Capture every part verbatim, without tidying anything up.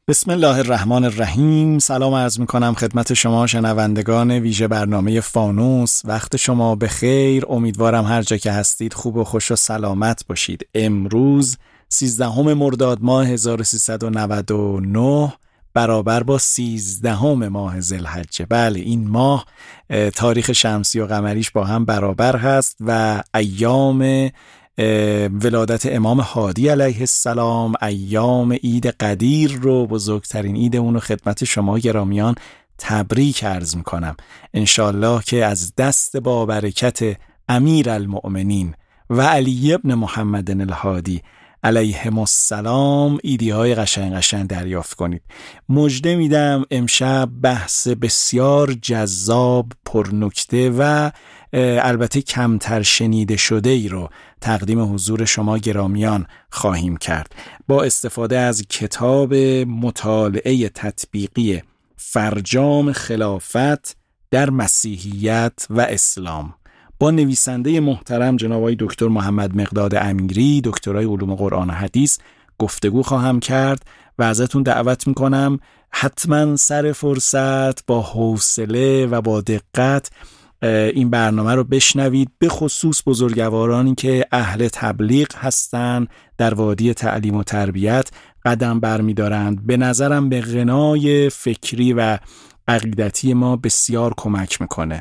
بسم الله الرحمن الرحیم. سلام عرض میکنم خدمت شما شنوندگان ویژه برنامه فانوس. وقت شما بخیر. امیدوارم هر جا که هستید خوب و خوش و سلامت باشید. امروز سیزدهم مرداد ماه هزار و سیصد و نود و نه برابر با سیزدهم ماه ذوالحجه. بله، این ماه تاریخ شمسی و قمریش با هم برابر هست و ایام ولادت امام هادی علیه السلام، ایام عید قدیر رو، بزرگترین عید اون رو خدمت شما گرامیان تبریک عرض میکنم. انشالله که از دست با برکت امیر المؤمنین و علی ابن محمد الهادی علیهم السلام ایدی های قشنگ قشنگ دریافت کنید. مژده میدم امشب بحث بسیار جذاب، پرنکته و البته کمتر شنیده شده ای رو تقدیم حضور شما گرامیان خواهیم کرد با استفاده از کتاب مطالعه تطبیقی فرجام خلافت در مسیحیت و اسلام با نویسنده محترم جناب آقای دکتر محمد مقداد امیری، دکترای علوم قرآن و حدیث گفتگو خواهم کرد و ازتون دعوت میکنم حتما سر فرصت با حوصله و با دقت این برنامه رو بشنوید، به خصوص بزرگوارانی که اهل تبلیغ هستن، در وادی تعلیم و تربیت قدم برمی‌دارند. به نظرم به غنای فکری و عقیدتی ما بسیار کمک میکنه.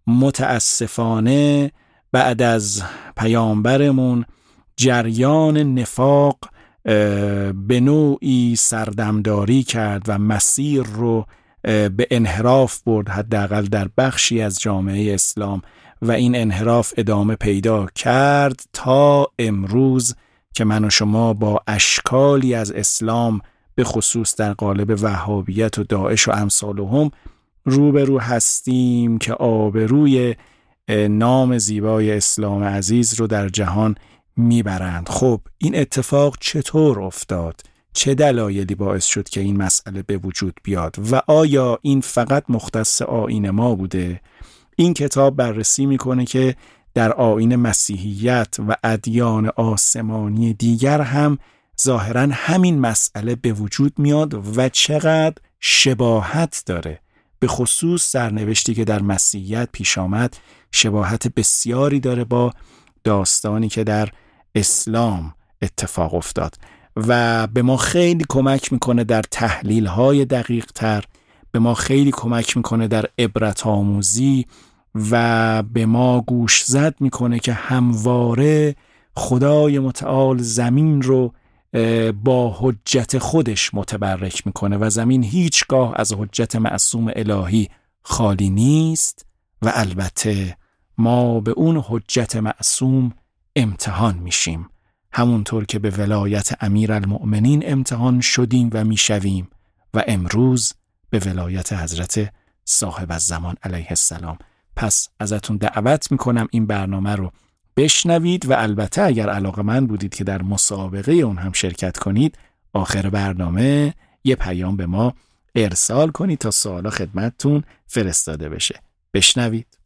متاسفانه بعد از پیامبرمون جریان نفاق به نوعی سردمداری کرد و مسیر رو به انحراف برد، حداقل در بخشی از جامعه اسلام، و این انحراف ادامه پیدا کرد تا امروز که من و شما با اشکالی از اسلام به خصوص در قالب وهابیت و داعش و امثالهم روبرو هستیم که آبروی نام زیبای اسلام عزیز رو در جهان میبرند. خب این اتفاق چطور افتاد؟ چه دلایلی باعث شد که این مسئله به وجود بیاد و آیا این فقط مختص آیین ما بوده؟ این کتاب بررسی میکنه که در آیین مسیحیت و ادیان آسمانی دیگر هم ظاهراً همین مسئله به وجود میاد و چقدر شباهت داره. به خصوص سرنوشتی که در مسیحیت پیش آمد شباهت بسیاری داره با داستانی که در اسلام اتفاق افتاد و به ما خیلی کمک میکنه در تحلیل‌های دقیق تر، به ما خیلی کمک میکنه در عبرت آموزی و به ما گوش زد میکنه که همواره خدای متعال زمین رو با حجت خودش متبرک میکنه و زمین هیچگاه از حجت معصوم الهی خالی نیست و البته ما به اون حجت معصوم امتحان میشیم، همونطور که به ولایت امیر المؤمنین امتحان شدیم و میشویم و امروز به ولایت حضرت صاحب الزمان علیه السلام. پس ازتون دعوت میکنم این برنامه رو بشنوید و البته اگر علاقه‌مند بودید که در مسابقه اون هم شرکت کنید، آخر برنامه یه پیام به ما ارسال کنید تا سوالا خدمتتون فرستاده بشه. بشنوید.